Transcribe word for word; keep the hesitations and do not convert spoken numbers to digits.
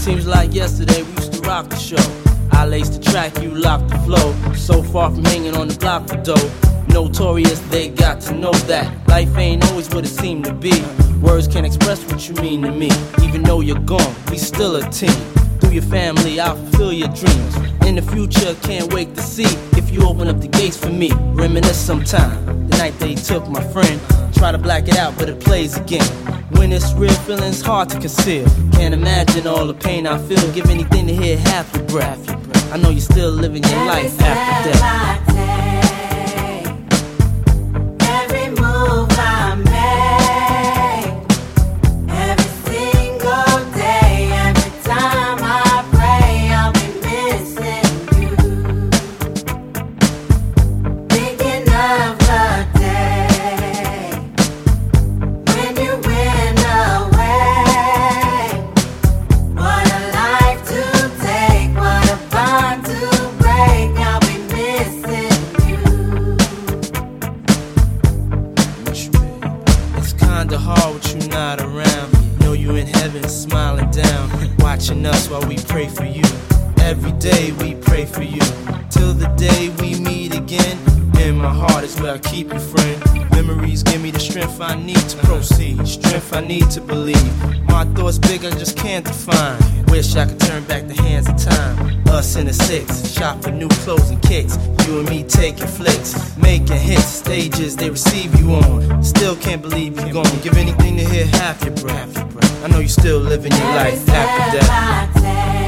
Seems like yesterday we used to rock the show. I laced the track, you locked the flow. So far from hanging on the block for dough. Notorious, they got to know that life ain't always what it seemed to be. Words can't express what you mean to me. Even though you're gone, we still a team. Through your family, I'll fulfill your dreams. In the future, can't wait to see if you open up the gates for me. Reminisce sometime, the night they took my friend. Try to black it out, but it plays again. When it's real, feeling's hard to conceal. Can't imagine all the pain I feel. Give anything to hear half your breath. I know you're still living your life after death. Kinda hard with you not around. Know you in heaven smiling down, watching us while we pray for you. Every day we pray for you, till the day we meet again. In my heart is where I keep you, friend. Memories give me the strength I need to proceed, strength I need to believe. My thoughts big, I just can't define. Wish I could turn back the hands of time. Us in the six, shop for new clothes and kicks. You and me taking flicks, making hits, stages they receive you on. Still can't believe you're gone. Give anything to hear half your breath. I know you're still living your life after death.